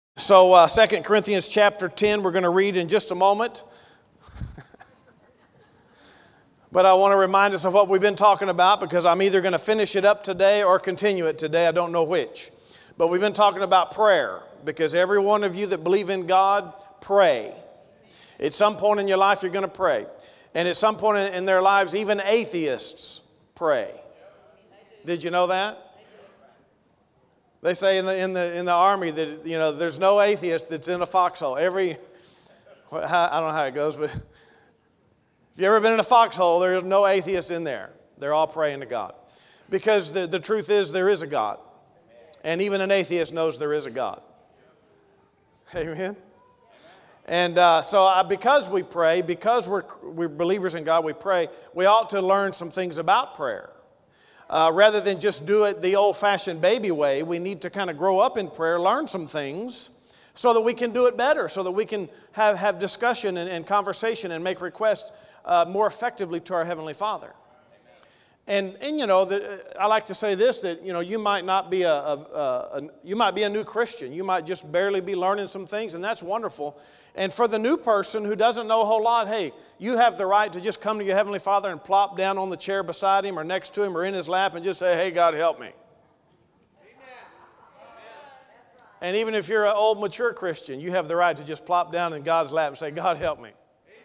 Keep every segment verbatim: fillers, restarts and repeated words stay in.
So uh, Second Corinthians chapter ten, we're going to read in just a moment. But I want to remind us of what we've been talking about, because I'm either going to finish it up today or continue it today. I don't know which. But we've been talking about prayer, because every one of you that believe in God, pray. At some point in your life, you're going to pray. And at some point in their lives, even atheists pray. Did you know that? They say in the in the in the army that, you know, there's no atheist that's in a foxhole. Every I don't know how it goes, but if you've ever been in a foxhole, there's no atheists in there. They're all praying to God, because the, the truth is there is a God, and even an atheist knows there is a God. Amen. And uh, so uh, because we pray, because we're we're believers in God, we pray. We ought to learn some things about prayer. Uh, rather than just do it the old-fashioned baby way, we need to kind of grow up in prayer, learn some things so that we can do it better, so that we can have, have discussion and, and conversation and make requests uh, more effectively to our Heavenly Father. And, and you know, the, I like to say this, that, you know, you might not be a, a, a, a, you might be a new Christian. You might just barely be learning some things, and that's wonderful. And for the new person who doesn't know a whole lot, hey, you have the right to just come to your Heavenly Father and plop down on the chair beside Him or next to Him or in His lap and just say, hey, God, help me. Amen. And even if you're an old, mature Christian, you have the right to just plop down in God's lap and say, God, help me.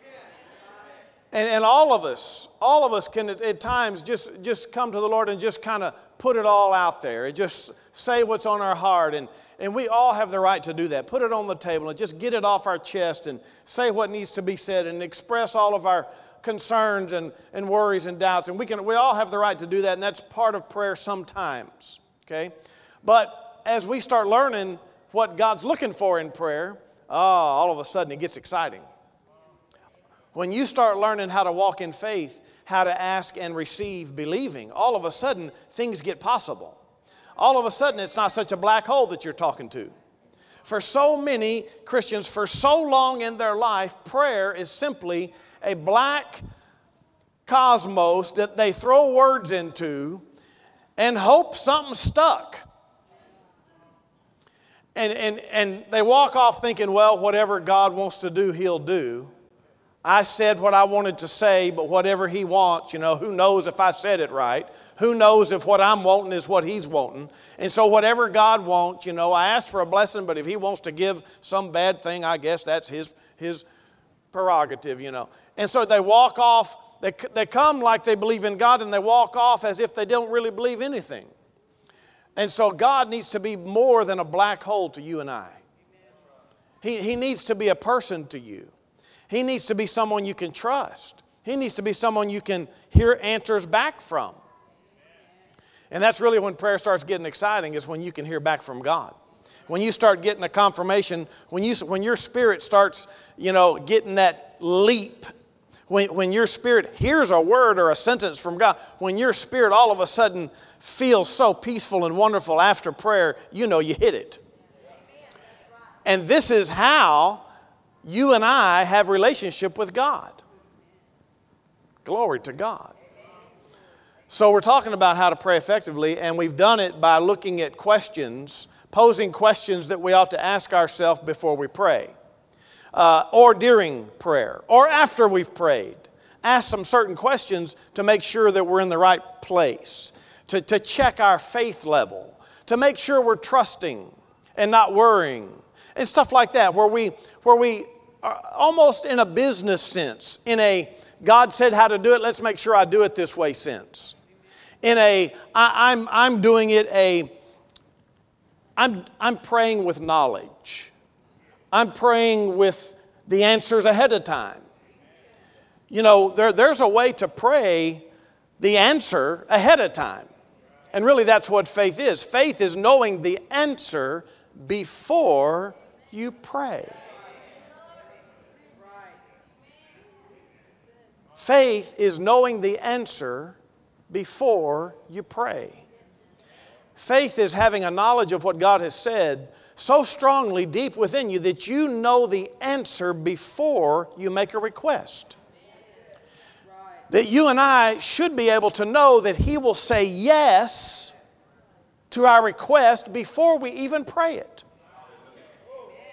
And, and all of us, all of us can at, at times just, just come to the Lord and just kind of put it all out there and just say what's on our heart. And, and we all have the right to do that. Put it on the table and just get it off our chest and say what needs to be said and express all of our concerns and, and worries and doubts. And we can we all have the right to do that, and that's part of prayer sometimes. Okay? But as we start learning what God's looking for in prayer, oh, all of a sudden it gets exciting. When you start learning how to walk in faith, how to ask and receive believing, all of a sudden things get possible. All of a sudden it's not such a black hole that you're talking to. For so many Christians, for so long in their life, prayer is simply a black cosmos that they throw words into and hope something stuck. And, and, and they walk off thinking, well, whatever God wants to do, He'll do. I said what I wanted to say, but whatever He wants, you know, who knows if I said it right? Who knows if what I'm wanting is what He's wanting? And so whatever God wants, you know, I asked for a blessing, but if He wants to give some bad thing, I guess that's His, his prerogative, you know. And so they walk off, they, they come like they believe in God, and they walk off as if they don't really believe anything. And so God needs to be more than a black hole to you and I. He, he needs to be a person to you. He needs to be someone you can trust. He needs to be someone you can hear answers back from. And that's really when prayer starts getting exciting, is when you can hear back from God. When you start getting a confirmation, when you when your spirit starts, you know, getting that leap, when, when your spirit hears a word or a sentence from God, when your spirit all of a sudden feels so peaceful and wonderful after prayer, you know you hit it. And this is how you and I have relationship with God. Glory to God. So we're talking about how to pray effectively, and we've done it by looking at questions, posing questions that we ought to ask ourselves before we pray, uh, or during prayer, or after we've prayed. Ask some certain questions to make sure that we're in the right place, to, to check our faith level, to make sure we're trusting and not worrying, and stuff like that, where we where we are almost in a business sense, in a God said how to do it, let's make sure I do it this way sense. In a I, I'm I'm doing it a I'm I'm praying with knowledge. I'm praying with the answers ahead of time. You know, there, there's a way to pray the answer ahead of time. And really that's what faith is. Faith is knowing the answer before you pray. Faith is knowing the answer before you pray. Faith is having a knowledge of what God has said so strongly deep within you that you know the answer before you make a request. That you and I should be able to know that He will say yes to our request before we even pray it.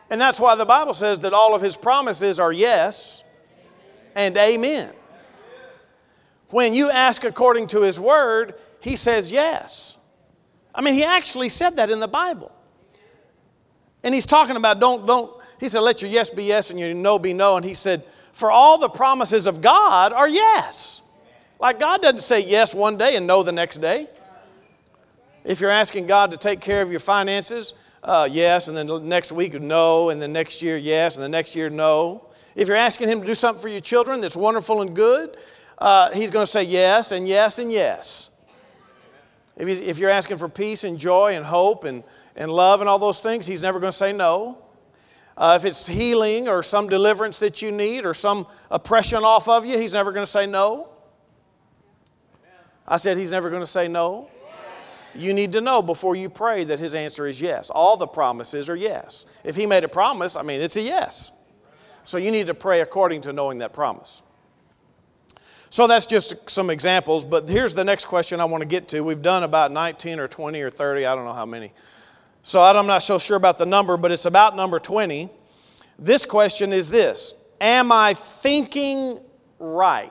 And that's why the Bible says that all of His promises are yes and amen. When you ask according to His Word, He says yes. I mean, He actually said that in the Bible. And He's talking about don't, don't, He said, let your yes be yes and your no be no. And He said, for all the promises of God are yes. Like God doesn't say yes one day and no the next day. If you're asking God to take care of your finances, uh, yes, and then the next week no, and the next year yes, and the next year no. If you're asking Him to do something for your children that's wonderful and good, uh, He's going to say yes and yes and yes. If, he's, if you're asking for peace and joy and hope and, and love and all those things, He's never going to say no. Uh, if it's healing or some deliverance that you need or some oppression off of you, He's never going to say no. I said He's never going to say no. You need to know before you pray that His answer is yes. All the promises are yes. If He made a promise, I mean, it's a yes. So you need to pray according to knowing that promise. So that's just some examples, but here's the next question I want to get to. We've done about nineteen or twenty or thirty, I don't know how many. So I'm not so sure about the number, but it's about number twenty. This question is this: am I thinking right?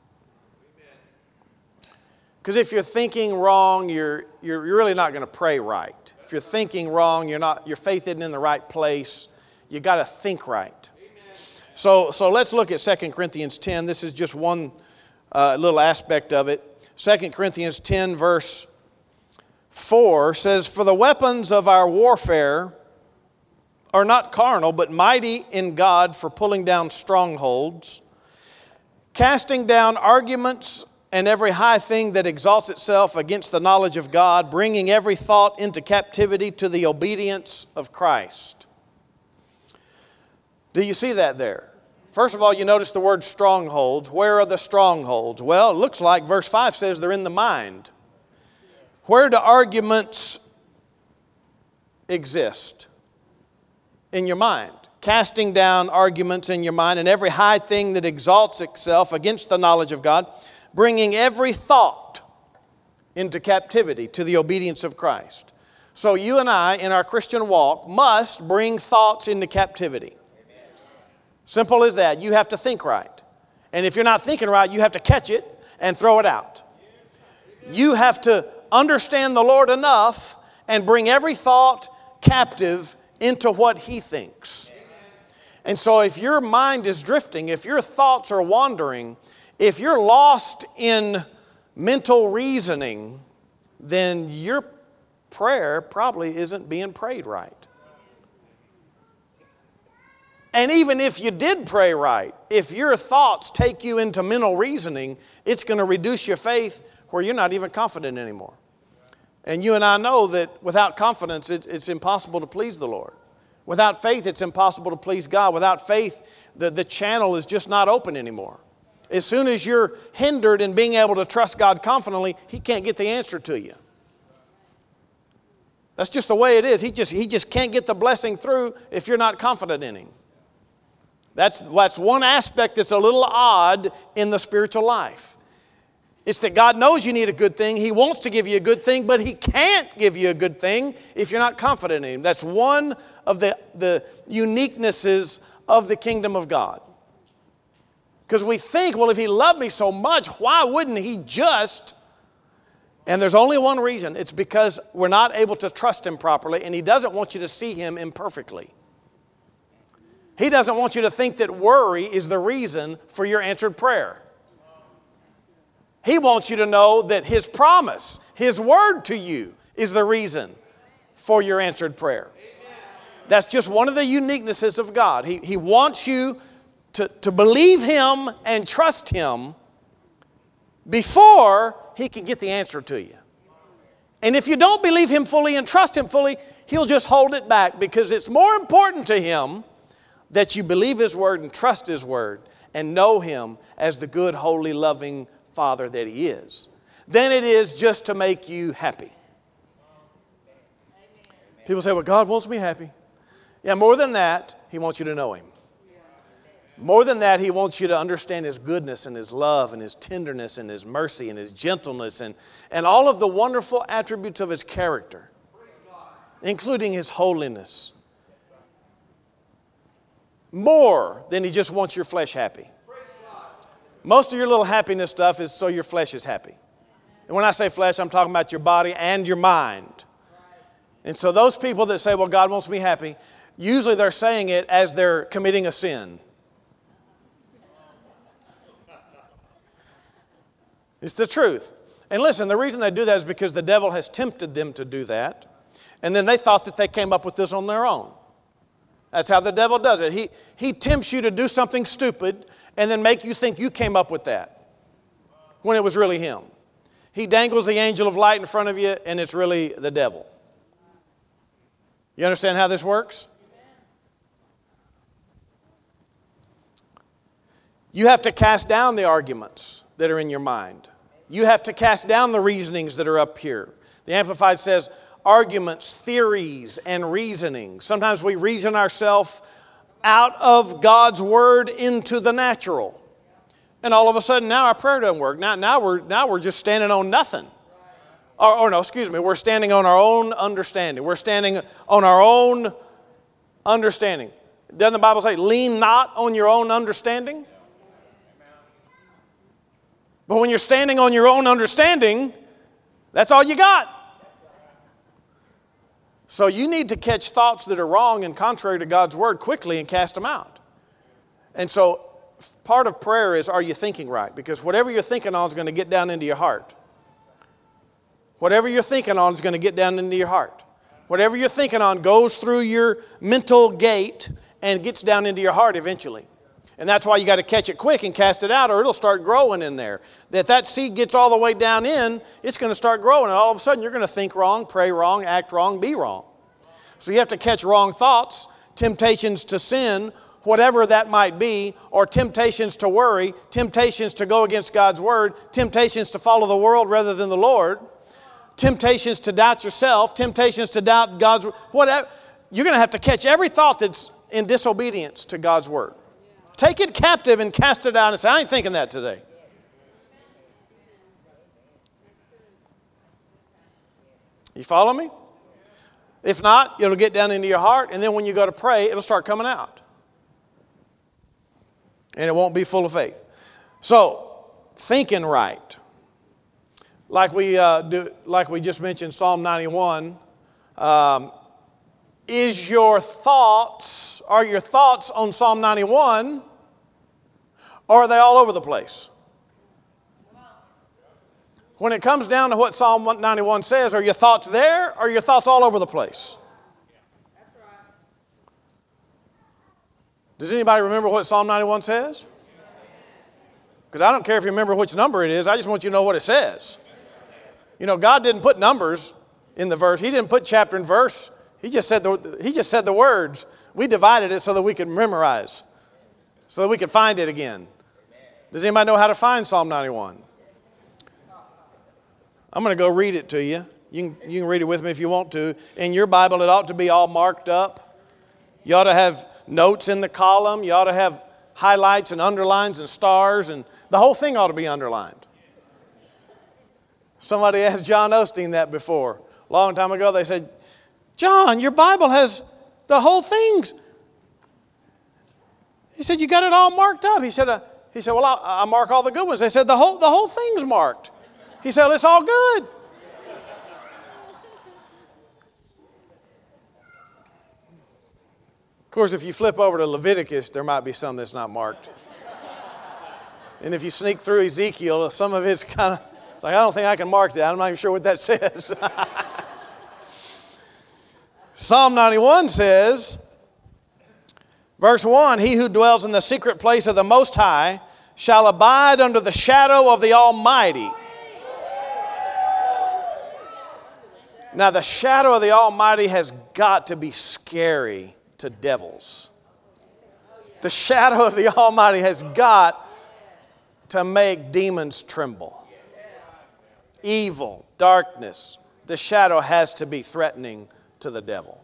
Because if you're thinking wrong, you're, you're really not going to pray right. If you're thinking wrong, you're not, your faith isn't in the right place. You got to think right. So, so let's look at Second Corinthians ten. This is just one uh, little aspect of it. Second Corinthians ten, verse four says, for the weapons of our warfare are not carnal, but mighty in God for pulling down strongholds, casting down arguments and every high thing that exalts itself against the knowledge of God, bringing every thought into captivity to the obedience of Christ. Do you see that there? First of all, you notice the word strongholds. Where are the strongholds? Well, it looks like verse five says they're in the mind. Where do arguments exist? In your mind. Casting down arguments in your mind and every high thing that exalts itself against the knowledge of God, bringing every thought into captivity to the obedience of Christ. So you and I, in our Christian walk, must bring thoughts into captivity. Simple as that. You have to think right. And if you're not thinking right, you have to catch it and throw it out. You have to understand the Lord enough and bring every thought captive into what He thinks. And so if your mind is drifting, if your thoughts are wandering, if you're lost in mental reasoning, then your prayer probably isn't being prayed right. And even if you did pray right, if your thoughts take you into mental reasoning, it's going to reduce your faith where you're not even confident anymore. And you and I know that without confidence, it, it's impossible to please the Lord. Without faith, it's impossible to please God. Without faith, the, the channel is just not open anymore. As soon as you're hindered in being able to trust God confidently, He can't get the answer to you. That's just the way it is. He just, he just can't get the blessing through if you're not confident in Him. That's, that's one aspect that's a little odd in the spiritual life. It's that God knows you need a good thing. He wants to give you a good thing, but He can't give you a good thing if you're not confident in Him. That's one of the, the uniquenesses of the kingdom of God. Because we think, well, if He loved me so much, why wouldn't He just? And there's only one reason. It's because we're not able to trust Him properly, and He doesn't want you to see Him imperfectly. He doesn't want you to think that worry is the reason for your answered prayer. He wants you to know that His promise, His word to you, is the reason for your answered prayer. That's just one of the uniquenesses of God. He, he wants you to, to believe Him and trust Him before He can get the answer to you. And if you don't believe Him fully and trust Him fully, He'll just hold it back because it's more important to Him that you believe His word and trust His word and know Him as the good, holy, loving Father that He is, than it is just to make you happy. People say, well, God wants me happy. Yeah, more than that, He wants you to know Him. More than that, He wants you to understand His goodness and His love and His tenderness and His mercy and His gentleness and, and all of the wonderful attributes of His character, including His holiness. more than He just wants your flesh happy. Most of your little happiness stuff is so your flesh is happy. And when I say flesh, I'm talking about your body and your mind. And so those people that say, well, God wants me happy, usually they're saying it as they're committing a sin. It's the truth. And listen, the reason they do that is because the devil has tempted them to do that. And then they thought that they came up with this on their own. That's how the devil does it. He, he tempts you to do something stupid and then make you think you came up with that when it was really him. He dangles the angel of light in front of you and it's really the devil. You understand how this works? You have to cast down the arguments that are in your mind. You have to cast down the reasonings that are up here. The Amplified says, arguments, theories, and reasoning. Sometimes we reason ourselves out of God's Word into the natural. And all of a sudden now our prayer doesn't work. Now, now, we're, now we're just standing on nothing. Or, or no, excuse me, we're standing on our own understanding. We're standing on our own understanding. Doesn't the Bible say, lean not on your own understanding? But when you're standing on your own understanding, that's all you got. So you need to catch thoughts that are wrong and contrary to God's Word quickly and cast them out. And so part of prayer is, are you thinking right? Because whatever you're thinking on is going to get down into your heart. Whatever you're thinking on is going to get down into your heart. Whatever you're thinking on goes through your mental gate and gets down into your heart eventually. And that's why you got to catch it quick and cast it out or it'll start growing in there. That that seed gets all the way down in, it's going to start growing. And all of a sudden you're going to think wrong, pray wrong, act wrong, be wrong. So you have to catch wrong thoughts, temptations to sin, whatever that might be, or temptations to worry, temptations to go against God's Word, temptations to follow the world rather than the Lord, temptations to doubt yourself, temptations to doubt God's Word. Whatever. You're going to have to catch every thought that's in disobedience to God's Word. Take it captive and cast it out and say, I ain't thinking that today. You follow me? If not, it'll get down into your heart, and then when you go to pray, it'll start coming out. And it won't be full of faith. So, thinking right. Like we, uh, do, like we just mentioned, Psalm ninety-one. Um, is your thoughts, are your thoughts on Psalm ninety-one, or are they all over the place? When it comes down to what Psalm ninety-one says, are your thoughts there, or are your thoughts all over the place? Does anybody remember what Psalm ninety-one says? Because I don't care if you remember which number it is, I just want you to know what it says. You know, God didn't put numbers in the verse. He didn't put chapter and verse. He just said the, he just said the words. We divided it so that we could memorize, so that we could find it again. Does anybody know how to find Psalm ninety-one? I'm going to go read it to you. You can, you can read it with me if you want to. In your Bible, it ought to be all marked up. You ought to have notes in the column. You ought to have highlights and underlines and stars, and the whole thing ought to be underlined. Somebody asked John Osteen that before. A long time ago, they said, John, your Bible has the whole things. He said, you got it all marked up. He said, uh, he said, well, I, I mark all the good ones. They said, the whole, the whole thing's marked. He said, well, it's all good. Of course, if you flip over to Leviticus, there might be some that's not marked. And if you sneak through Ezekiel, some of it's kind of, it's like, I don't think I can mark that. I'm not even sure what that says. Psalm ninety-one says, verse one, he who dwells in the secret place of the Most High shall abide under the shadow of the Almighty. Now, the shadow of the Almighty has got to be scary to devils. The shadow of the Almighty has got to make demons tremble. Evil, darkness, the shadow has to be threatening to the devil.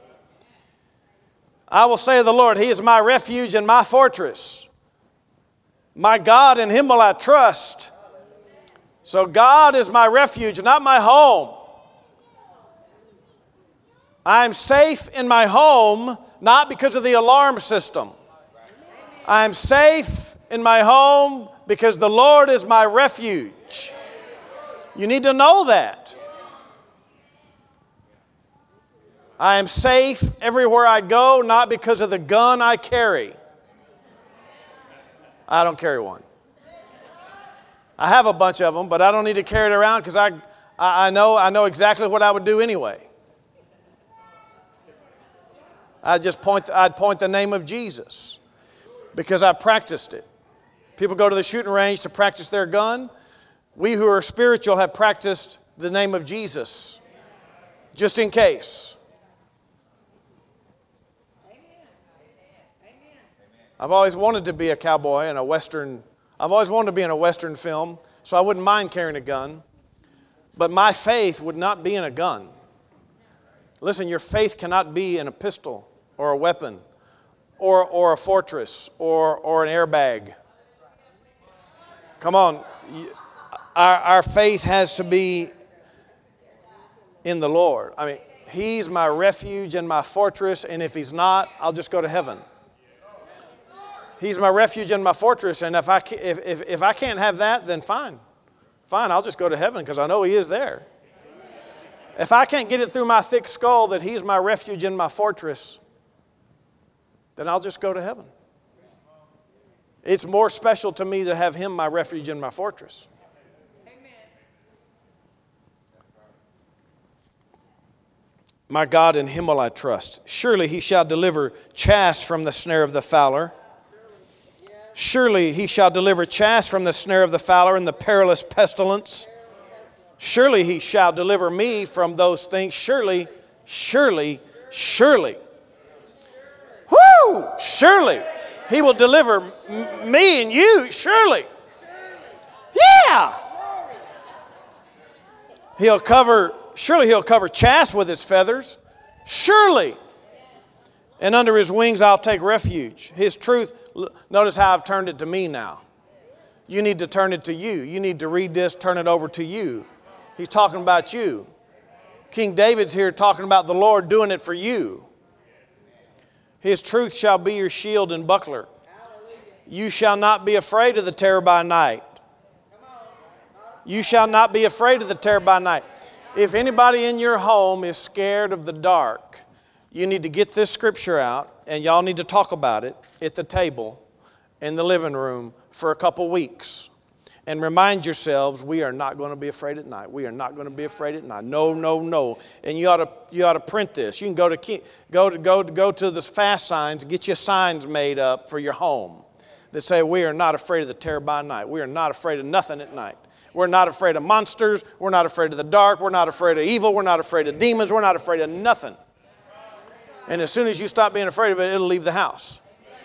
I will say of the Lord, He is my refuge and my fortress. My God, in Him will I trust. So God is my refuge, not my home. I am safe in my home, not because of the alarm system. I'm safe in my home because the Lord is my refuge. You need to know that. I am safe everywhere I go, not because of the gun I carry. I don't carry one. I have a bunch of them, but I don't need to carry it around because I, I, I know I know exactly what I would do anyway. I'd just point, I'd point the name of Jesus because I practiced it. People go to the shooting range to practice their gun. We who are spiritual have practiced the name of Jesus just in case. I've always wanted to be a cowboy in a Western, I've always wanted to be in a Western film, so I wouldn't mind carrying a gun. But my faith would not be in a gun. Listen, your faith cannot be in a pistol or a weapon or, or a fortress or, or an airbag. Come on. Our, our faith has to be in the Lord. I mean, He's my refuge and my fortress, and if He's not, I'll just go to heaven. He's my refuge and my fortress, and if I, if, if, if I can't have that, then fine. Fine, I'll just go to heaven because I know He is there. If I can't get it through my thick skull that He's my refuge and my fortress, then I'll just go to heaven. It's more special to me to have Him my refuge and my fortress. My God, in Him will I trust. Surely He shall deliver chaff from the snare of the fowler. Surely He shall deliver chaff from the snare of the fowler and the perilous pestilence. Surely He shall deliver me from those things. Surely, surely, surely. Woo! Surely He will deliver m- me and you. Surely. Yeah! He'll cover, surely He'll cover chaff with His feathers. Surely. And under His wings I'll take refuge. His truth, notice how I've turned it to me now. You need to turn it to you. You need to read this, turn it over to you. He's talking about you. King David's here talking about the Lord doing it for you. His truth shall be your shield and buckler. You shall not be afraid of the terror by night. You shall not be afraid of the terror by night. If anybody in your home is scared of the dark, you need to get this scripture out, and y'all need to talk about it at the table in the living room for a couple weeks. And remind yourselves, we are not going to be afraid at night. We are not going to be afraid at night. No, no, no. And you ought to you ought to print this. You can go to go to go to go to the fast signs, get your signs made up for your home that say, we are not afraid of the terror by night. We are not afraid of nothing at night. We're not afraid of monsters. We're not afraid of the dark. We're not afraid of evil. We're not afraid of demons. We're not afraid of nothing. And as soon as you stop being afraid of it, it'll leave the house.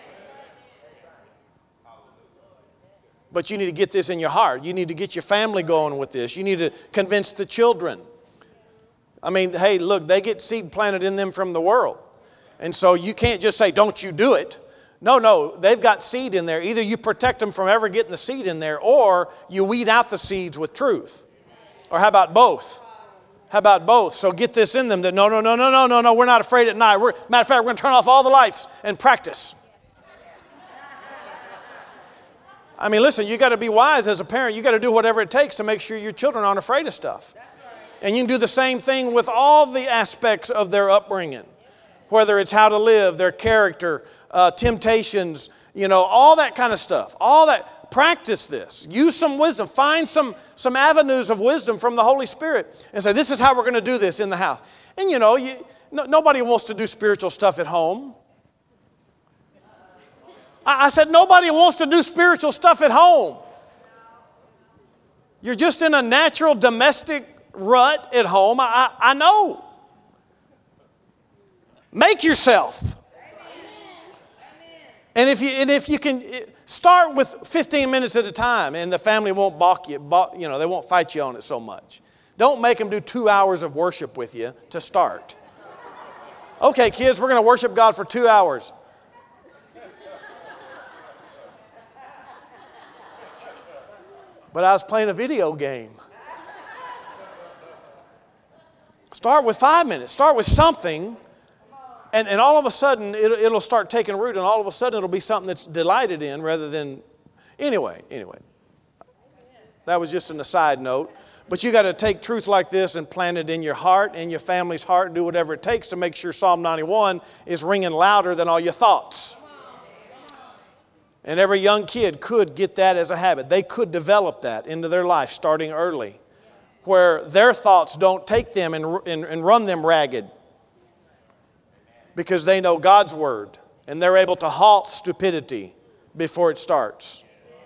But you need to get this in your heart. You need to get your family going with this. You need to convince the children. I mean, hey, look, they get seed planted in them from the world. And so you can't just say, don't you do it. No, no, they've got seed in there. Either you protect them from ever getting the seed in there, or you weed out the seeds with truth. Or how about both? How about both? So get this in them that no, no, no, no, no, no, no, we're not afraid at night. We're, matter of fact, we're going to turn off all the lights and practice. I mean, listen, you got to be wise as a parent. You got to do whatever it takes to make sure your children aren't afraid of stuff. And you can do the same thing with all the aspects of their upbringing, whether it's how to live, their character, uh, temptations, you know, all that kind of stuff. All that. Practice this. Use some wisdom. Find some, some avenues of wisdom from the Holy Spirit and say, this is how we're going to do this in the house. And, you know, you, no, nobody wants to do spiritual stuff at home. I said, nobody wants to do spiritual stuff at home. You're just in a natural domestic rut at home. I, I, I know. Make yourself. And if you and if you can start with fifteen minutes at a time, and the family won't balk you, balk, you know, they won't fight you on it so much. Don't make them do two hours of worship with you to start. Okay, kids, we're going to worship God for two hours. But I was playing a video game. Start with five minutes. Start with something. And, And, and all of a sudden, it, it'll start taking root, and all of a sudden, it'll be something that's delighted in rather than, anyway, anyway. That was just an aside note. But you got to take truth like this and plant it in your heart, in your family's heart, and do whatever it takes to make sure Psalm ninety-one is ringing louder than all your thoughts. And every young kid could get that as a habit. They could develop that into their life starting early, where their thoughts don't take them and, and, and run them ragged, because they know God's Word, and they're able to halt stupidity before it starts.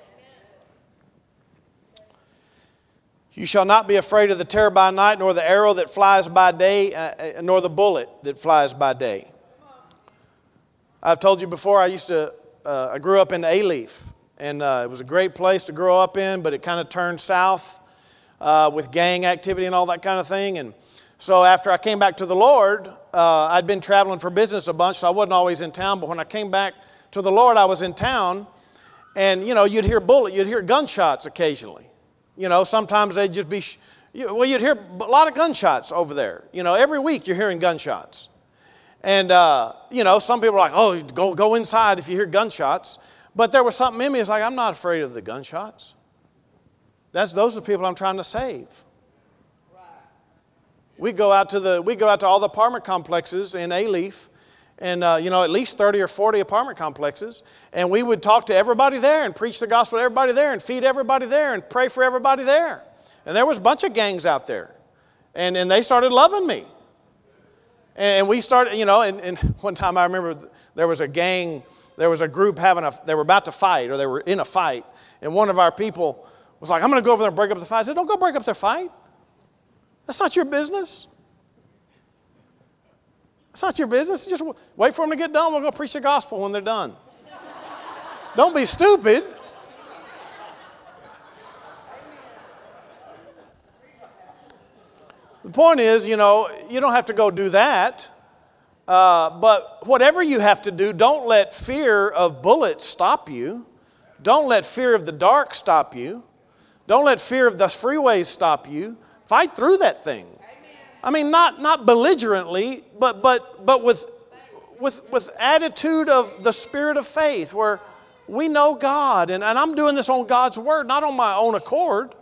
You shall not be afraid of the terror by night, nor the arrow that flies by day, uh, nor the bullet that flies by day. I've told you before, I used to, uh, I grew up in Alief, and uh, it was a great place to grow up in, but it kind of turned south uh, with gang activity and all that kind of thing. And so after I came back to the Lord, uh, I'd been traveling for business a bunch, so I wasn't always in town. But when I came back to the Lord, I was in town, and you know, you'd hear bullet, you'd hear gunshots occasionally. You know, sometimes they'd just be, sh- well, you'd hear a lot of gunshots over there. You know, every week you're hearing gunshots. And, uh, you know, some people are like, oh, go, go inside if you hear gunshots. But there was something in me that's like, I'm not afraid of the gunshots. That's, those are the people I'm trying to save. We go out to the, we go out to all the apartment complexes in Alief, and, uh, you know, at least thirty or forty apartment complexes. And we would talk to everybody there and preach the gospel to everybody there and feed everybody there and pray for everybody there. And there was a bunch of gangs out there. And, and they started loving me. And we started, you know, and, and one time I remember there was a gang, there was a group having a, they were about to fight, or they were in a fight. And one of our people was like, I'm going to go over there and break up the fight. I said, don't go break up their fight. That's not your business. It's not your business. Just wait for them to get done. We'll go preach the gospel when they're done. Don't be stupid. The point is, you know, you don't have to go do that. Uh, but whatever you have to do, don't let fear of bullets stop you. Don't let fear of the dark stop you. Don't let fear of the freeways stop you. Fight through that thing. I mean, not, not belligerently, but, but, but with, with, with attitude of the spirit of faith, where we know God, and, and I'm doing this on God's word, not on my own accord.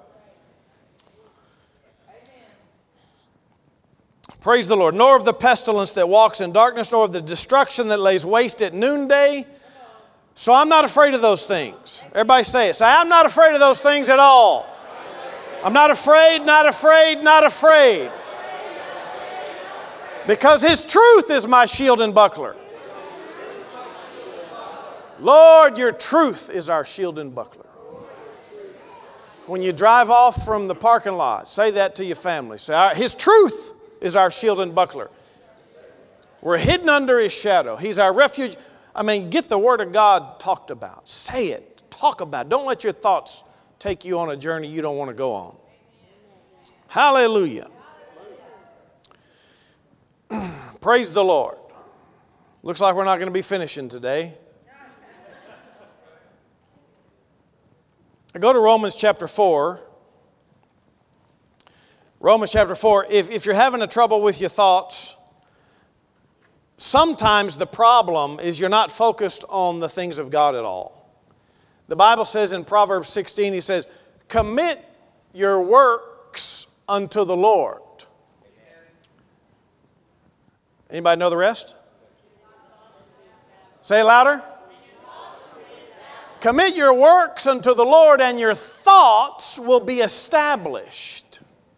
Praise the Lord. Nor of the pestilence that walks in darkness, nor of the destruction that lays waste at noonday. So I'm not afraid of those things. Everybody say it. Say, I'm not afraid of those things at all. I'm not afraid, not afraid, not afraid. Because His truth is my shield and buckler. Lord, your truth is our shield and buckler. When you drive off from the parking lot, say that to your family. Say, His truth is our shield and buckler. We're hidden under His shadow. He's our refuge. I mean, get the Word of God talked about. Say it. Talk about it. Don't let your thoughts take you on a journey you don't want to go on. Hallelujah. Praise the Lord. Looks like we're not going to be finishing today. I go to Romans chapter four. Romans chapter four. If, if you're having a trouble with your thoughts, sometimes the problem is you're not focused on the things of God at all. The Bible says in Proverbs sixteen, He says, commit your works unto the Lord. Anybody know the rest? Say it louder. Commit your works unto the Lord, and your thoughts will be established.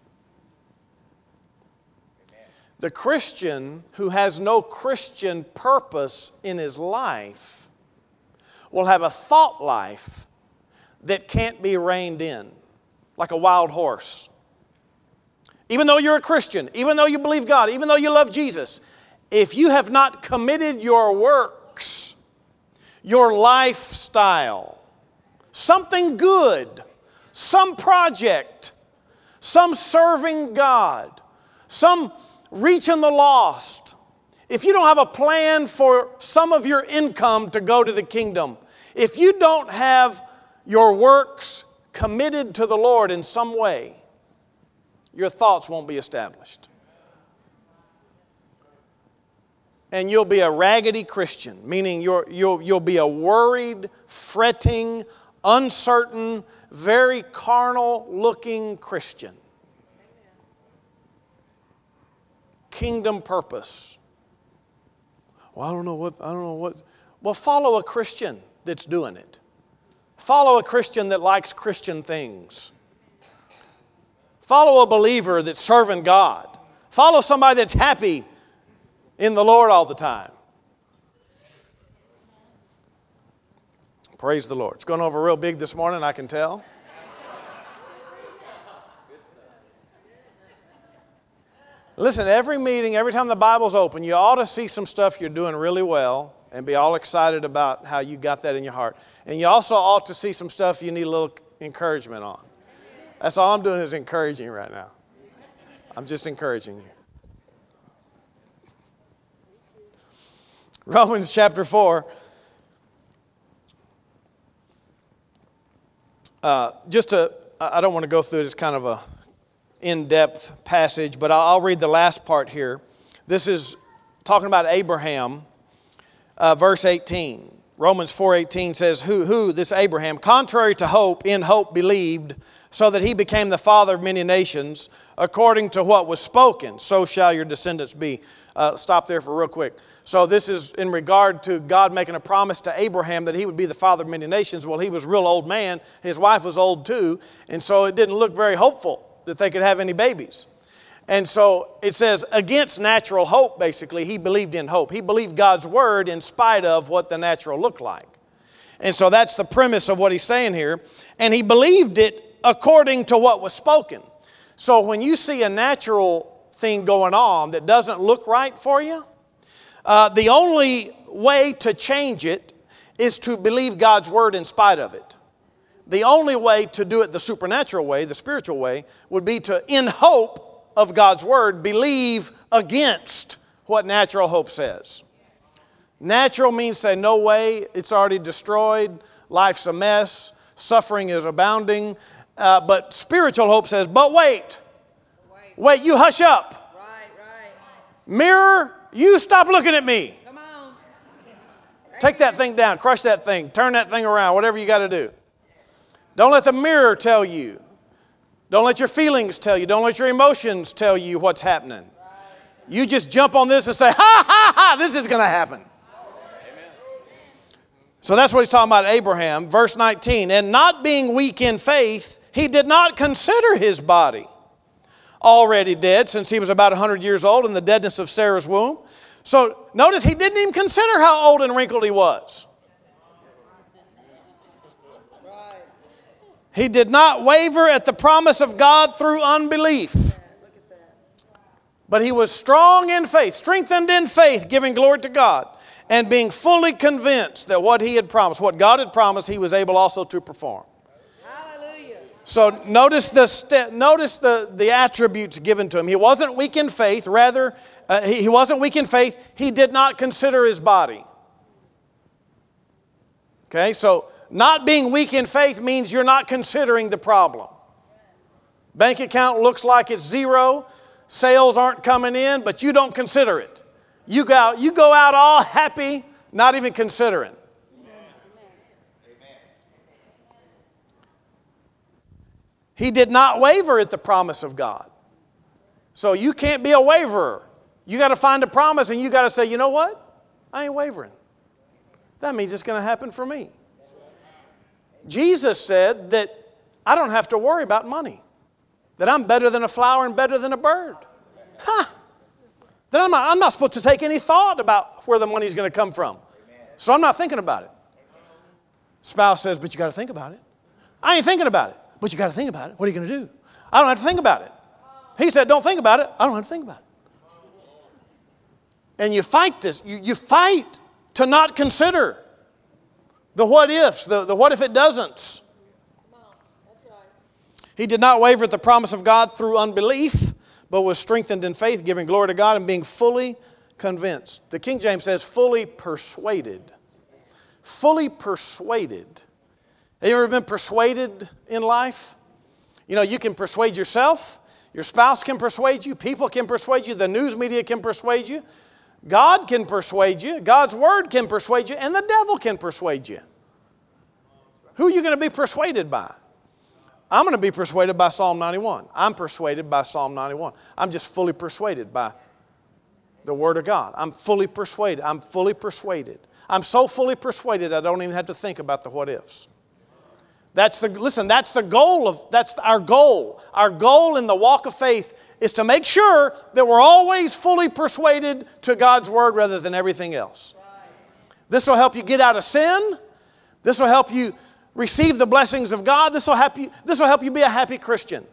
The Christian who has no Christian purpose in his life will have a thought life that can't be reined in, like a wild horse. Even though you're a Christian, even though you believe God, even though you love Jesus, if you have not committed your works, your lifestyle, something good, some project, some serving God, some reaching the lost, if you don't have a plan for some of your income to go to the kingdom, if you don't have your works committed to the Lord in some way, your thoughts won't be established. and you'll be a raggedy Christian, meaning you're, you'll, you'll be a worried, fretting, uncertain, very carnal-looking Christian. Kingdom purpose. Well, I don't know what, I don't know what. Well, follow a Christian that's doing it. Follow a Christian that likes Christian things. Follow a believer that's serving God. Follow somebody that's happy in the Lord all the time. Praise the Lord. It's going over real big this morning, I can tell. Listen, every meeting, every time the Bible's open, you ought to see some stuff you're doing really well and be all excited about how you got that in your heart. And you also ought to see some stuff you need a little encouragement on. That's all I'm doing is encouraging you right now. I'm just encouraging you. Romans chapter four. Uh, just to, I don't want to go through it. It's kind of a in-depth passage, but I'll read the last part here. This is talking about Abraham, uh, verse eighteen. Romans four eighteen says, who, who, this Abraham, contrary to hope, in hope believed, so that he became the father of many nations, according to what was spoken, so shall your descendants be. Uh, stop there for real quick. So this is in regard to God making a promise to Abraham that he would be the father of many nations. Well, he was a real old man. His wife was old too, and so it didn't look very hopeful that they could have any babies. And so it says, against natural hope, basically, he believed in hope. He believed God's word in spite of what the natural looked like. And so that's the premise of what he's saying here. And he believed it according to what was spoken. So when you see a natural thing going on that doesn't look right for you, uh, the only way to change it is to believe God's word in spite of it. The only way to do it the supernatural way, the spiritual way, would be to, in hope of God's word, believe against what natural hope says. Natural means say, no way, it's already destroyed, life's a mess, suffering is abounding. Uh, but spiritual hope says, but wait, wait, wait you hush up. Right, right. Mirror, you stop looking at me. Come on. Take that thing down, crush that thing, turn that thing around, whatever you got to do. Don't let the mirror tell you. Don't let your feelings tell you. Don't let your emotions tell you what's happening. You just jump on this and say, ha, ha, ha, this is going to happen. Amen. So that's what he's talking about, Abraham. Verse nineteen, and not being weak in faith, he did not consider his body already dead, since he was about one hundred years old in the deadness of Sarah's womb. So notice he didn't even consider how old and wrinkled he was. He did not waver at the promise of God through unbelief. But he was strong in faith, strengthened in faith, giving glory to God, and being fully convinced that what he had promised, what God had promised, he was able also to perform. Hallelujah. So notice the st- notice the, the attributes given to him. He wasn't weak in faith, rather, uh, he, he wasn't weak in faith, he did not consider his body. Okay, so not being weak in faith means you're not considering the problem. Bank account looks like it's zero. Sales aren't coming in, but you don't consider it. You go out, you go out all happy, not even considering. He did not waver at the promise of God. So you can't be a waverer. You got to find a promise and you got to say, you know what? I ain't wavering. That means it's going to happen for me. Jesus said that I don't have to worry about money. That I'm better than a flower and better than a bird. Huh. That I'm not, I'm not supposed to take any thought about where the money's going to come from. So I'm not thinking about it. Spouse says, but you got to think about it. I ain't thinking about it, but you got to think about it. What are you going to do? I don't have to think about it. He said, don't think about it. I don't have to think about it. And you fight this. You, you fight to not consider the what ifs, the, the what if it doesn't. He did not waver at the promise of God through unbelief, but was strengthened in faith, giving glory to God and being fully convinced. The King James says fully persuaded. Fully persuaded. Have you ever been persuaded in life? You know, you can persuade yourself. Your spouse can persuade you. People can persuade you. The news media can persuade you. God can persuade you. God's Word can persuade you. And the devil can persuade you. Who are you going to be persuaded by? I'm going to be persuaded by Psalm ninety-one. I'm persuaded by Psalm ninety-one. I'm just fully persuaded by the Word of God. I'm fully persuaded. I'm fully persuaded. I'm so fully persuaded I don't even have to think about the what ifs. That's the, listen, that's the goal of, that's our goal. Our goal in the walk of faith is to make sure that we're always fully persuaded to God's Word rather than everything else. This will help you get out of sin. This will help you receive the blessings of God. This will help you, this will help you be a happy Christian.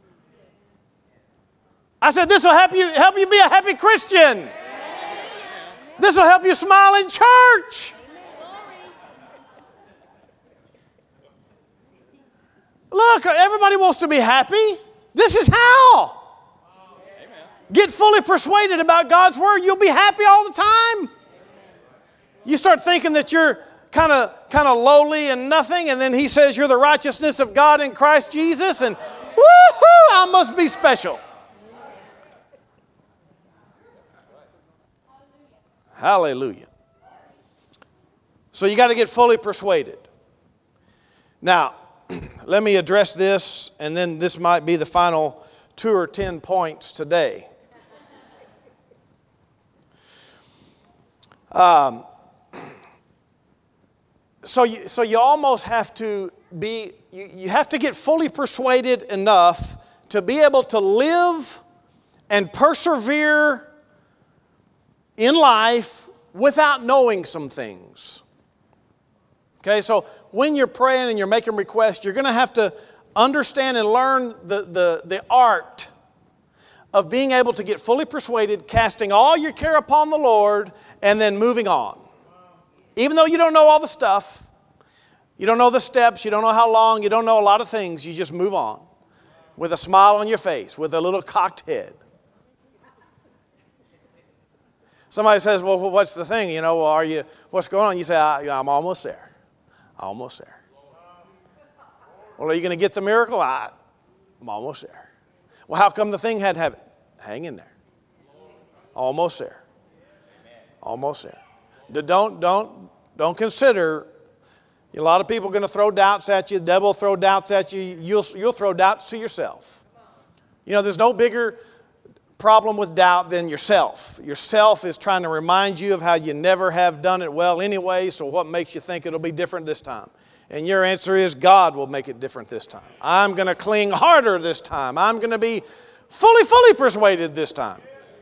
I said this will help you, help you be a happy Christian. This will help you smile in church. Look, everybody wants to be happy. This is how. Get fully persuaded about God's Word. You'll be happy all the time. You start thinking that you're kind of kind of lowly and nothing, and then He says you're the righteousness of God in Christ Jesus, and woo-hoo, I must be special. Hallelujah. So you got to get fully persuaded. Now, let me address this, and then this might be the final two or ten points today. Um, so, you, so you almost have to be, you, you have to get fully persuaded enough to be able to live and persevere in life without knowing some things. Okay, so when you're praying and you're making requests, you're going to have to understand and learn the, the, the art of being able to get fully persuaded, casting all your care upon the Lord, and then moving on. Even though you don't know all the stuff, you don't know the steps, you don't know how long, you don't know a lot of things, you just move on with a smile on your face, with a little cocked head. Somebody says, well, what's the thing? You know, are you, what's going on? You say, I, I'm almost there. Almost there. Well, are you going to get the miracle? I, I'm almost there. Well, how come the thing had to have it? Hang in there. Almost there. Almost there. Don't, don't, don't consider, a lot of people are going to throw doubts at you. The devil will throw doubts at you. You'll, you'll throw doubts to yourself. You know, there's no bigger problem with doubt than yourself. Yourself is trying to remind you of how you never have done it well anyway, so what makes you think it'll be different this time? And your answer is God will make it different this time. I'm going to cling harder this time. I'm going to be fully, fully persuaded this time.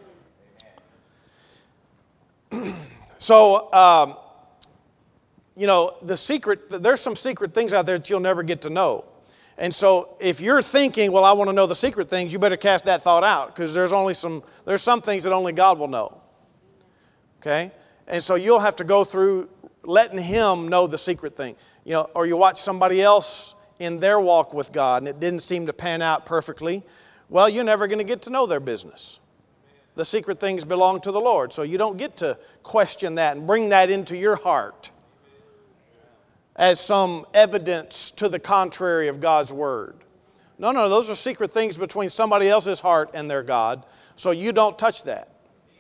So, um, you know, the secret, there's some secret things out there that you'll never get to know. And so if you're thinking, well, I want to know the secret things, you better cast that thought out, because there's only some, there's some things that only God will know. Okay? And so you'll have to go through letting Him know the secret thing. You know, or you watch somebody else in their walk with God and it didn't seem to pan out perfectly. Well, you're never going to get to know their business. The secret things belong to the Lord. So you don't get to question that and bring that into your heart as some evidence to the contrary of God's Word. No, no, those are secret things between somebody else's heart and their God, so you don't touch that.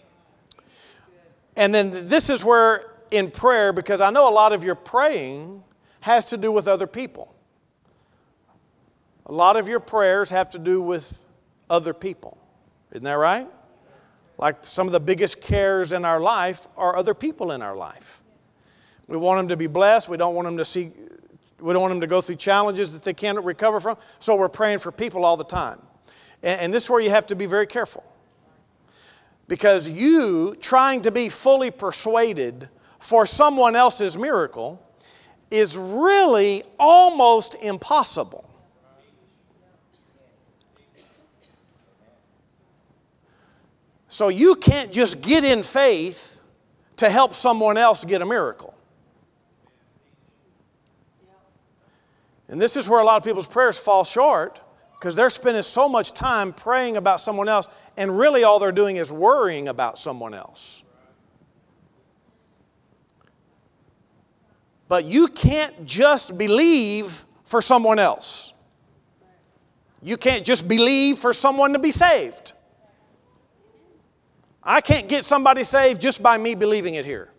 And then this is where in prayer, because I know a lot of your praying has to do with other people. A lot of your prayers have to do with other people. Isn't that right? Like some of the biggest cares in our life are other people in our life. We want them to be blessed. We don't want them to see, we don't want them to go through challenges that they can't recover from. So we're praying for people all the time. And, and this is where you have to be very careful. Because you trying to be fully persuaded for someone else's miracle is really almost impossible. So you can't just get in faith to help someone else get a miracle. And this is where a lot of people's prayers fall short, because they're spending so much time praying about someone else, and really all they're doing is worrying about someone else. But you can't just believe for someone else. You can't just believe for someone to be saved. I can't get somebody saved just by me believing it here.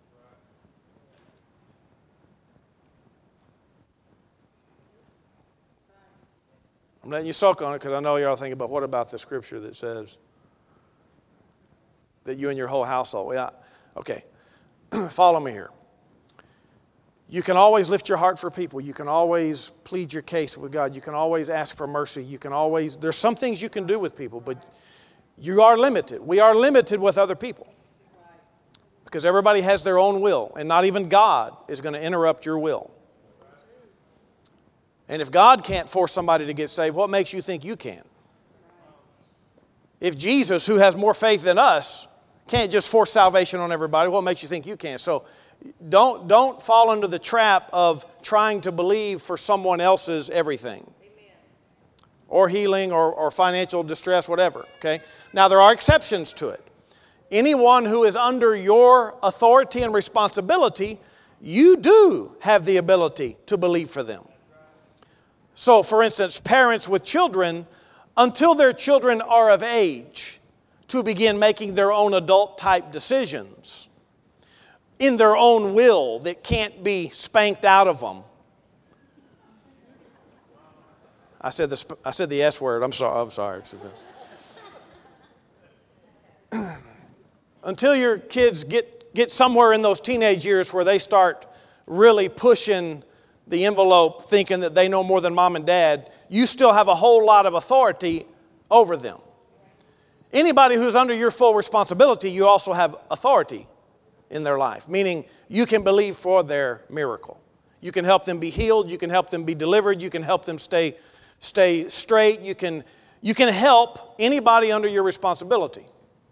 I'm letting you soak on it because I know y'all thinking about what about the scripture that says that you and your whole household. Yeah, okay. Follow me here. You can always lift your heart for people. You can always plead your case with God. You can always ask for mercy. You can always, there's some things you can do with people, but you are limited. We are limited with other people because everybody has their own will, and not even God is going to interrupt your will. And if God can't force somebody to get saved, what makes you think you can? If Jesus, who has more faith than us, can't just force salvation on everybody, what makes you think you can? So don't, don't fall into the trap of trying to believe for someone else's everything. Amen. Or healing or, or financial distress, whatever. Okay? Now there are exceptions to it. Anyone who is under your authority and responsibility, you do have the ability to believe for them. So, for instance, parents with children, until their children are of age to begin making their own adult-type decisions in their own will that can't be spanked out of them. I said the, I said the S word. I'm sorry. I'm sorry. Until your kids get, get somewhere in those teenage years where they start really pushing the envelope thinking that they know more than mom and dad, you still have a whole lot of authority over them. Anybody who's under your full responsibility, you also have authority in their life, meaning you can believe for their miracle. You can help them be healed, you can help them be delivered, you can help them stay, stay straight, you can, you can help anybody under your responsibility.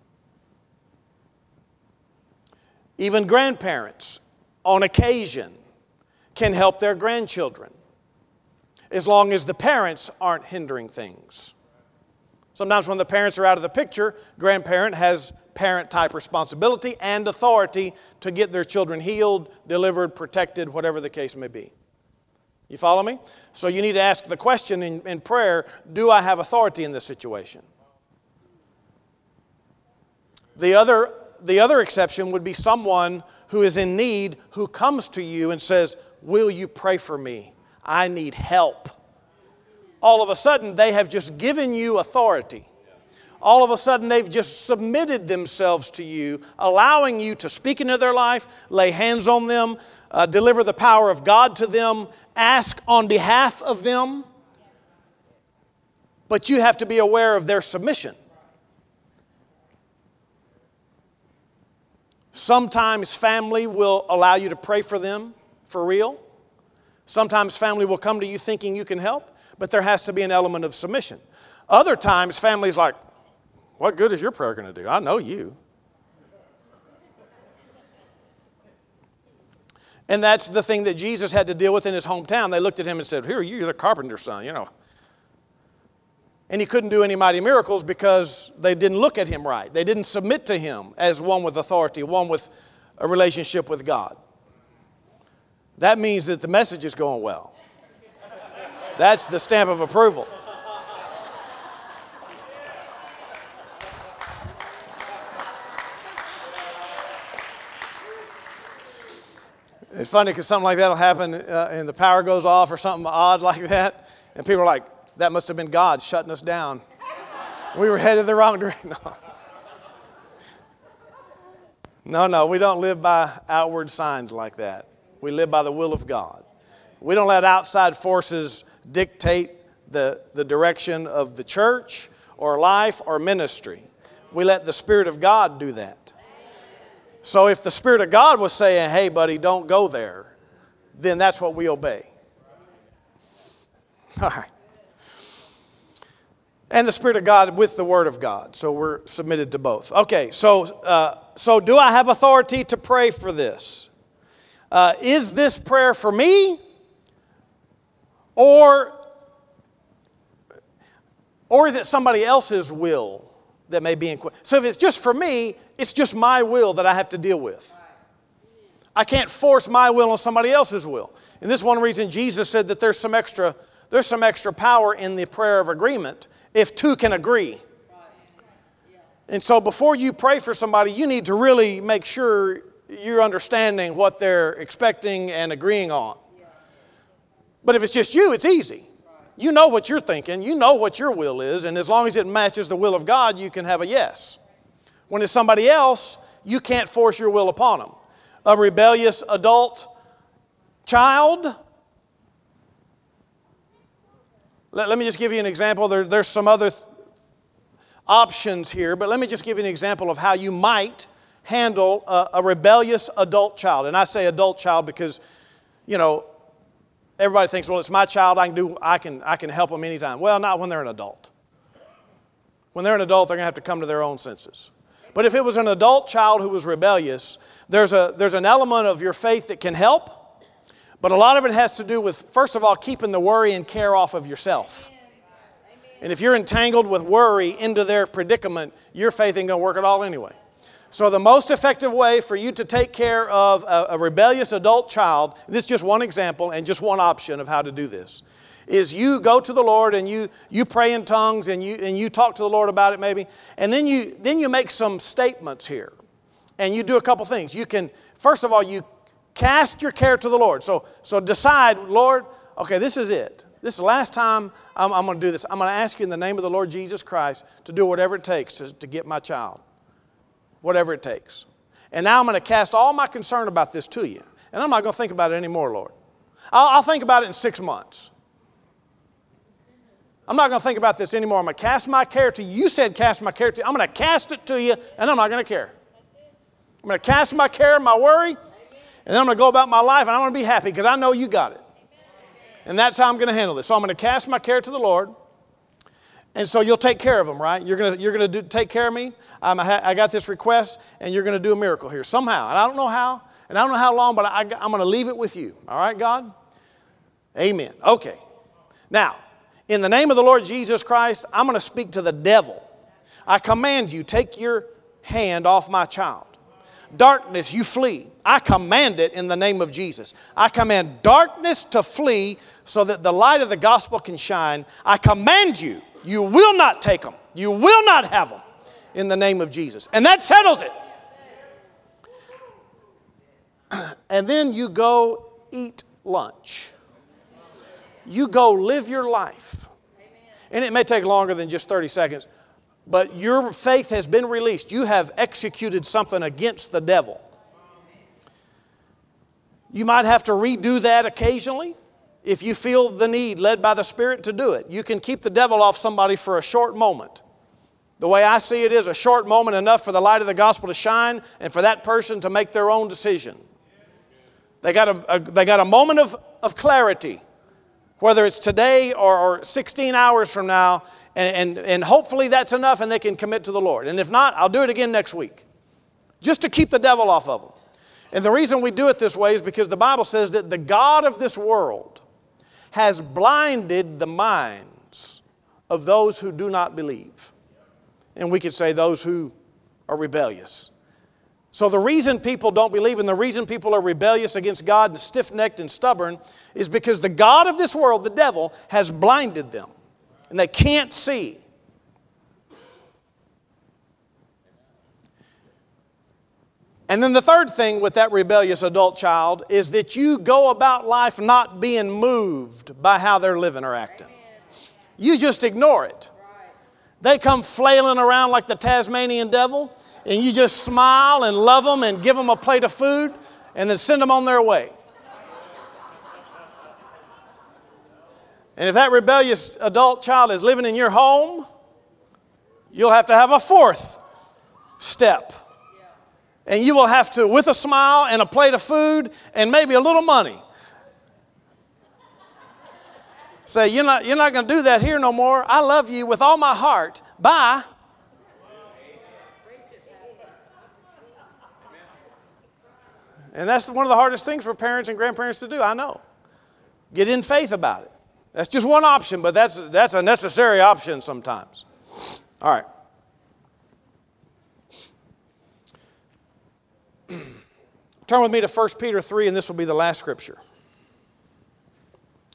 Even grandparents, on occasion, can help their grandchildren as long as the parents aren't hindering things. Sometimes when the parents are out of the picture, grandparent has parent-type responsibility and authority to get their children healed, delivered, protected, whatever the case may be. You follow me? So you need to ask the question in, in prayer, do I have authority in this situation? The other, the other exception would be someone who is in need, who comes to you and says, will you pray for me? I need help. All of a sudden, they have just given you authority. All of a sudden, they've just submitted themselves to you, allowing you to speak into their life, lay hands on them, uh, deliver the power of God to them, ask on behalf of them. But you have to be aware of their submission. Sometimes family will allow you to pray for them for real. Sometimes family will come to you thinking you can help, but there has to be an element of submission. Other times, family's like, what good is your prayer going to do? I know you. And that's the thing that Jesus had to deal with in his hometown. They looked at him and said, here, you're the carpenter's son, you know. And he couldn't do any mighty miracles because they didn't look at him right. They didn't submit to him as one with authority, one with a relationship with God. That means that the message is going well. That's the stamp of approval. It's funny because something like that will happen uh, and the power goes off or something odd like that. And people are like, that must have been God shutting us down. We were headed the wrong direction. No. no, no, we don't live by outward signs like that. We live by the will of God. We don't let outside forces dictate the, the direction of the church or life or ministry. We let the Spirit of God do that. So if the Spirit of God was saying, hey, buddy, don't go there, then that's what we obey. All right. And the Spirit of God with the Word of God. So we're submitted to both. Okay, so, uh, so do I have authority to pray for this? Uh, is this prayer for me? Or, or is it somebody else's will that may be in question? So if it's just for me, it's just my will that I have to deal with. I can't force my will on somebody else's will. And this is one reason Jesus said that there's some extra, there's some extra power in the prayer of agreement if two can agree. And so before you pray for somebody, you need to really make sure you're understanding what they're expecting and agreeing on. But if it's just you, it's easy. You know what you're thinking. You know what your will is. And as long as it matches the will of God, you can have a yes. When it's somebody else, you can't force your will upon them. A rebellious adult child. Let, let me just give you an example. There, there's some other th- options here, but let me just give you an example of how you might handle a, a rebellious adult child. And I say adult child because, you know, everybody thinks, well, it's my child. I can do. I can. I can help them anytime. Well, not when they're an adult. When they're an adult, they're going to have to come to their own senses. But if it was an adult child who was rebellious, there's a there's an element of your faith that can help. But a lot of it has to do with, first of all, keeping the worry and care off of yourself. And if you're entangled with worry into their predicament, your faith ain't going to work at all anyway. So the most effective way for you to take care of a, a rebellious adult child, this is just one example and just one option of how to do this, is you go to the Lord and you you pray in tongues and you and you talk to the Lord about it maybe, and then you then you make some statements here, and you do a couple things. You can, first of all, you cast your care to the Lord. So so decide, Lord, okay, this is it. This is the last time I'm, I'm going to do this. I'm going to ask you in the name of the Lord Jesus Christ to do whatever it takes to, to get my child. Whatever it takes. And now I'm going to cast all my concern about this to you. And I'm not going to think about it anymore, Lord. I'll, I'll think about it in six months. I'm not going to think about this anymore. I'm going to cast my care to you. You said cast my care to you. I'm going to cast it to you, and I'm not going to care. I'm going to cast my care, my worry, and then I'm going to go about my life, and I'm going to be happy because I know you got it. And that's how I'm going to handle this. So I'm going to cast my care to the Lord. And so you'll take care of them, right? You're going to, you're going to do, take care of me. I'm a, I got this request, and you're going to do a miracle here somehow. And I don't know how, and I don't know how long, but I, I'm going to leave it with you. All right, God? Amen. Okay. Now, in the name of the Lord Jesus Christ, I'm going to speak to the devil. I command you, take your hand off my child. Darkness, you flee. I command it in the name of Jesus. I command darkness to flee so that the light of the gospel can shine. I command you, you will not take them. You will not have them in the name of Jesus. And that settles it. And then you go eat lunch. You go live your life. And it may take longer than just thirty seconds, but your faith has been released. You have executed something against the devil. You might have to redo that occasionally if you feel the need, led by the Spirit, to do it. You can keep the devil off somebody for a short moment. The way I see it is a short moment enough for the light of the gospel to shine and for that person to make their own decision. They got a, a, they got a moment of, of clarity, whether it's today or, or sixteen hours from now, and, and, and hopefully that's enough and they can commit to the Lord. And if not, I'll do it again next week, just to keep the devil off of them. And the reason we do it this way is because the Bible says that the God of this world has blinded the minds of those who do not believe. And we could say those who are rebellious. So the reason people don't believe and the reason people are rebellious against God and stiff-necked and stubborn is because the God of this world, the devil, has blinded them. And they can't see. And then the third thing with that rebellious adult child is that you go about life not being moved by how they're living or acting. You just ignore it. They come flailing around like the Tasmanian devil, and you just smile and love them and give them a plate of food and then send them on their way. And if that rebellious adult child is living in your home, you'll have to have a fourth step. And you will have to, with a smile and a plate of food and maybe a little money, say, you're not, you're not going to do that here no more. I love you with all my heart. Bye. And that's one of the hardest things for parents and grandparents to do, I know. Get in faith about it. That's just one option, but that's, that's a necessary option sometimes. All right. Turn with me to First Peter three, and this will be the last scripture.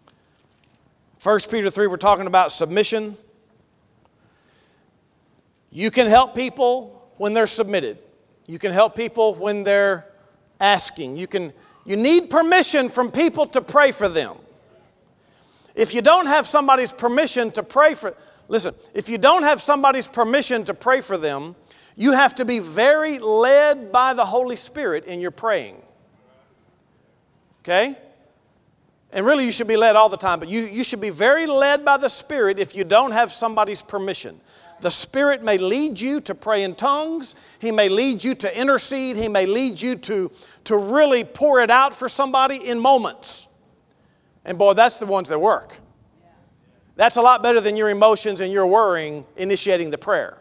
First Peter three, we're talking about submission. You can help people when they're submitted. You can help people when they're asking. You can, you need permission from people to pray for them. If you don't have somebody's permission to pray for, listen, if you don't have somebody's permission to pray for them, you have to be very led by the Holy Spirit in your praying. Okay? And really you should be led all the time, but you, you should be very led by the Spirit if you don't have somebody's permission. The Spirit may lead you to pray in tongues. He may lead you to intercede. He may lead you to, to really pour it out for somebody in moments. And boy, that's the ones that work. That's a lot better than your emotions and your worrying initiating the prayer.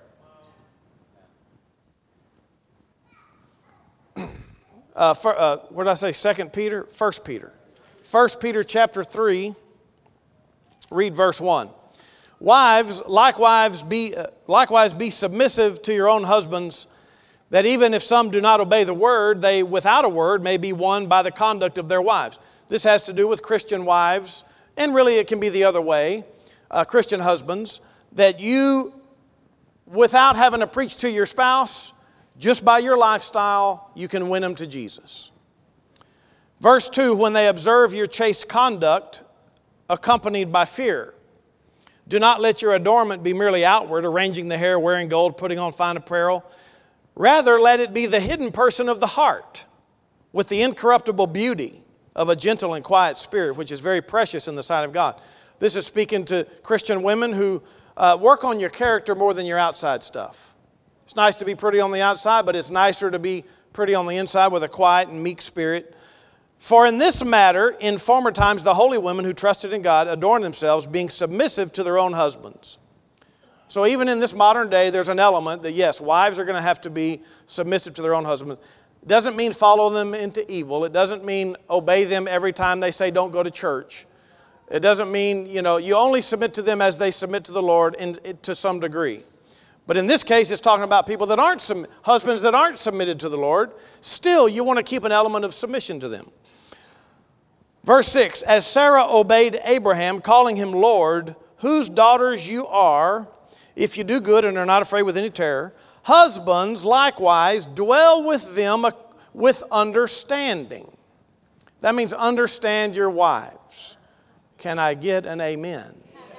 Uh, for, uh, what did I say? Second Peter? First Peter. First Peter chapter three, read verse one. Wives, likewise be, uh, likewise be submissive to your own husbands, that even if some do not obey the word, they without a word may be won by the conduct of their wives. This has to do with Christian wives, and really it can be the other way, uh, Christian husbands, that you, without having to preach to your spouse, just by your lifestyle, you can win them to Jesus. Verse two, when they observe your chaste conduct, accompanied by fear. Do not let your adornment be merely outward, arranging the hair, wearing gold, putting on fine apparel. Rather, let it be the hidden person of the heart, with the incorruptible beauty of a gentle and quiet spirit, which is very precious in the sight of God. This is speaking to Christian women who uh, work on your character more than your outside stuff. It's nice to be pretty on the outside, but it's nicer to be pretty on the inside with a quiet and meek spirit. For in this matter, in former times, the holy women who trusted in God adorned themselves, being submissive to their own husbands. So even in this modern day, there's an element that, yes, wives are going to have to be submissive to their own husbands. It doesn't mean follow them into evil. It doesn't mean obey them every time they say don't go to church. It doesn't mean, you know, you only submit to them as they submit to the Lord in, to some degree. But in this case, it's talking about people that aren't, husbands that aren't submitted to the Lord. Still, you want to keep an element of submission to them. Verse six, as Sarah obeyed Abraham, calling him Lord, whose daughters you are, if you do good and are not afraid with any terror, husbands likewise dwell with them with understanding. That means understand your wives. Can I get an amen?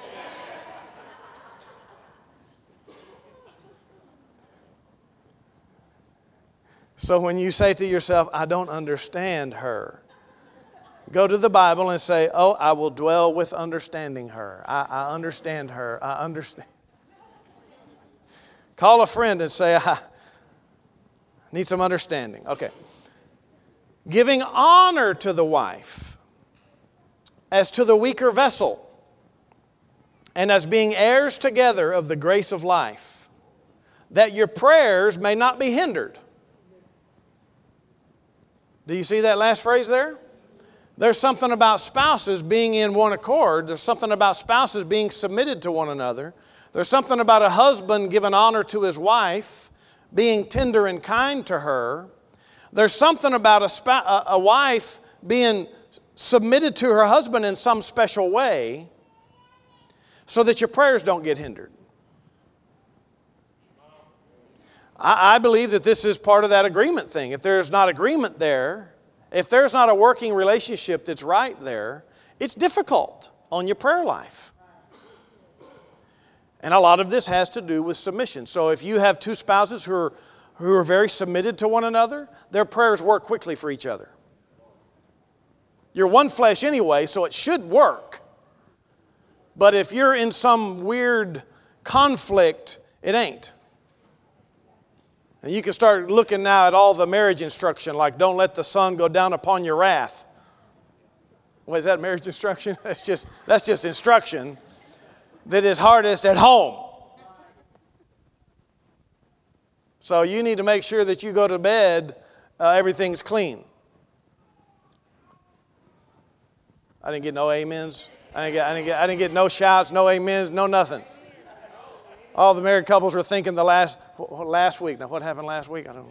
So when you say to yourself, I don't understand her, go to the Bible and say, oh, I will dwell with understanding her. I, I understand her. I understand. Call a friend and say, I need some understanding. Okay. Giving honor to the wife as to the weaker vessel, and as being heirs together of the grace of life, that your prayers may not be hindered. Do you see that last phrase there? There's something about spouses being in one accord. There's something about spouses being submitted to one another. There's something about a husband giving honor to his wife, being tender and kind to her. There's something about a, sp- a wife being submitted to her husband in some special way so that your prayers don't get hindered. I, I believe that this is part of that agreement thing. If there's not agreement there, if there's not a working relationship that's right there, it's difficult on your prayer life. And a lot of this has to do with submission. So if you have two spouses who are, who are very submitted to one another, their prayers work quickly for each other. You're one flesh anyway, so it should work. But if you're in some weird conflict, it ain't. And you can start looking now at all the marriage instruction, like don't let the sun go down upon your wrath. What is that, marriage instruction? That's just, that's just instruction that is hardest at home. So you need to make sure that you go to bed, uh, everything's clean. I didn't get no amens. I didn't get, I didn't get, I didn't get no shouts, no amens, no nothing. All the married couples were thinking the last last week. Now, what happened last week? I don't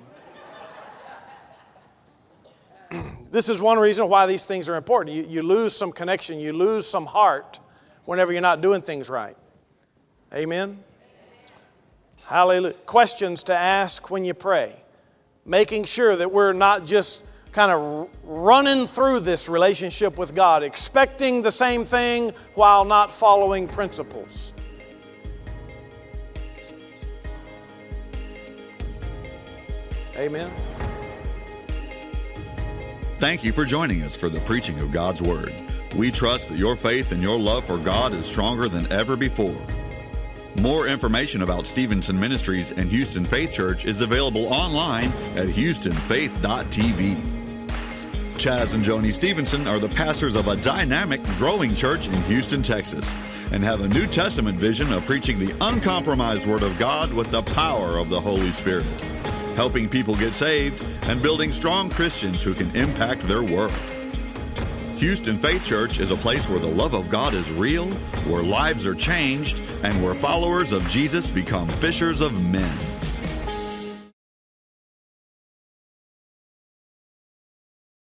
know. This is one reason why these things are important. You, you lose some connection. You lose some heart whenever you're not doing things right. Amen? Hallelujah. Questions to ask when you pray. Making sure that we're not just kind of running through this relationship with God, expecting the same thing while not following principles. Amen. Thank you for joining us for the preaching of God's Word. We trust that your faith and your love for God is stronger than ever before. More information about Stevenson Ministries and Houston Faith Church is available online at houston faith dot t v. Chaz and Joni Stevenson are the pastors of a dynamic, growing church in Houston, Texas, and have a New Testament vision of preaching the uncompromised Word of God with the power of the Holy Spirit, helping people get saved and building strong Christians who can impact their world. Houston Faith Church is a place where the love of God is real, where lives are changed, and where followers of Jesus become fishers of men.